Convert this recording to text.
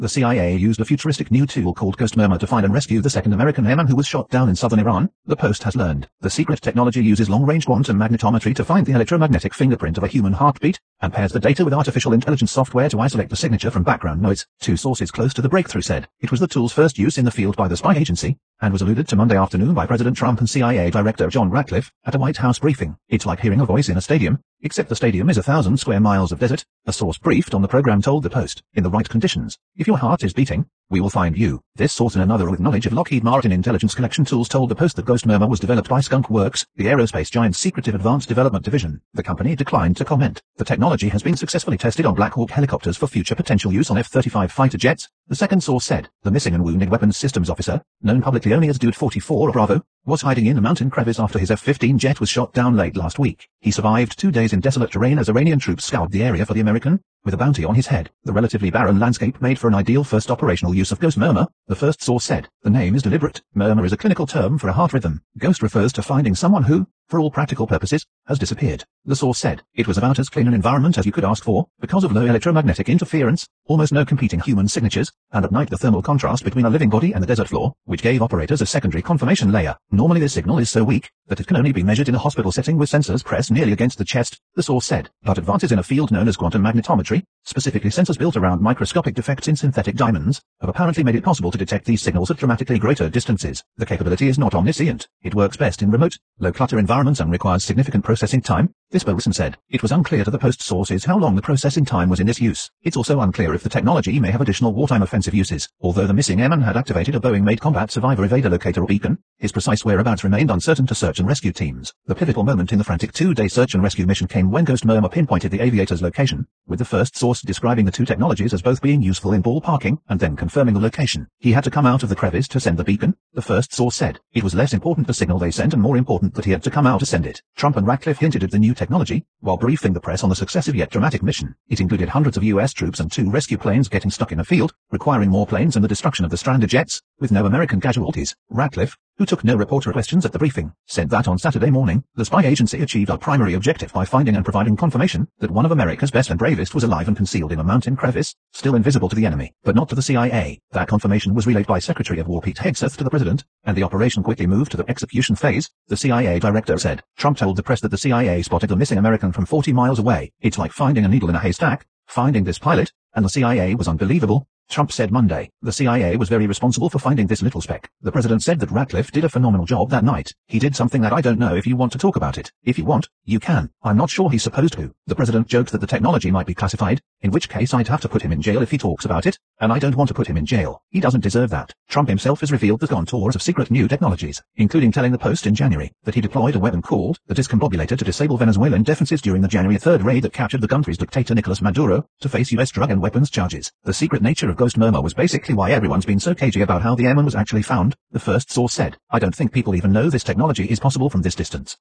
The CIA used a futuristic new tool called Ghost Murmur to find and rescue the second American airman who was shot down in southern Iran, the Post has learned. The secret technology uses long-range quantum magnetometry to find the electromagnetic fingerprint of a human heartbeat, and pairs the data with artificial intelligence software to isolate the signature from background noise, two sources close to the breakthrough said. It was the tool's first use in the field by the spy agency, and was alluded to Monday afternoon by President Trump and CIA Director John Ratcliffe at a White House briefing. It's like hearing a voice in a stadium, except the stadium is 1,000 square miles of desert, a source briefed on the program told the Post. In the right conditions, if your heart is beating, we will find you. This source and another with knowledge of Lockheed Martin intelligence collection tools told the Post that Ghost Murmur was developed by Skunk Works, the aerospace giant's secretive advanced development division. The company declined to comment. The technology has been successfully tested on Black Hawk helicopters for future potential use on F-35 fighter jets, the second source said. The missing and wounded weapons systems officer, known publicly only as Dude 44 or Bravo, was hiding in a mountain crevice after his F-15 jet was shot down late last week. He survived 2 days in desolate terrain as Iranian troops scoured the area for the American, with a bounty on his head. The relatively barren landscape made for an ideal first operational use of Ghost Murmur, the first source said. The name is deliberate. Murmur is a clinical term for a heart rhythm. Ghost refers to finding someone who, for all practical purposes, has disappeared. The source said, it was about as clean an environment as you could ask for, because of low electromagnetic interference, almost no competing human signatures, and at night the thermal contrast between a living body and the desert floor, which gave operators a secondary confirmation layer. Normally this signal is so weak, that it can only be measured in a hospital setting with sensors pressed nearly against the chest, the source said. But advances in a field known as quantum magnetometry, specifically sensors built around microscopic defects in synthetic diamonds, have apparently made it possible to detect these signals at dramatically greater distances. The capability is not omniscient. It works best in remote, low-clutter environments and requires significant processing time, this person said. It was unclear to the Post sources how long the processing time was in this use. It's also unclear if the technology may have additional wartime offensive uses. Although the missing airman had activated a Boeing-made combat survivor evader locator or beacon, his precise whereabouts remained uncertain to search and rescue teams. The pivotal moment in the frantic 2-day search and rescue mission came when Ghost Murmur pinpointed the aviator's location, with the first source describing the two technologies as both being useful in ballparking and then confirming the location. He had to come out of the crevice to send the beacon, the first source said. It was less important the signal they sent and more important that he had to come out to send it. Trump and Ratcliffe hinted at the new technology, while briefing the press on the successive yet dramatic mission. It included hundreds of U.S. troops and 2 rescue planes getting stuck in a field, requiring more planes and the destruction of the stranded jets, with no American casualties. Ratcliffe, who took no reporter questions at the briefing, said that on Saturday morning, the spy agency achieved our primary objective by finding and providing confirmation that one of America's best and bravest was alive and concealed in a mountain crevice, still invisible to the enemy, but not to the CIA. That confirmation was relayed by Secretary of War Pete Hegseth to the president, and the operation quickly moved to the execution phase, the CIA director said. Trump told the press that the CIA spotted the missing American from 40 miles away. It's like finding a needle in a haystack, finding this pilot, and the CIA was unbelievable, Trump said Monday. The CIA was very responsible for finding this little speck. The president said that Ratcliffe did a phenomenal job that night. He did something that I don't know if you want to talk about it. If you want, you can. I'm not sure he's supposed to. The president joked that the technology might be classified, in which case I'd have to put him in jail if he talks about it, and I don't want to put him in jail. He doesn't deserve that. Trump himself has revealed the contours of secret new technologies, including telling the Post in January that he deployed a weapon called the Discombobulator to disable Venezuelan defenses during the January 3rd raid that captured the country's dictator Nicolas Maduro to face U.S. drug and weapons charges. The secret nature of Ghost Murmur was basically why everyone's been so cagey about how the airman was actually found, the first source said. I don't think people even know this technology is possible from this distance.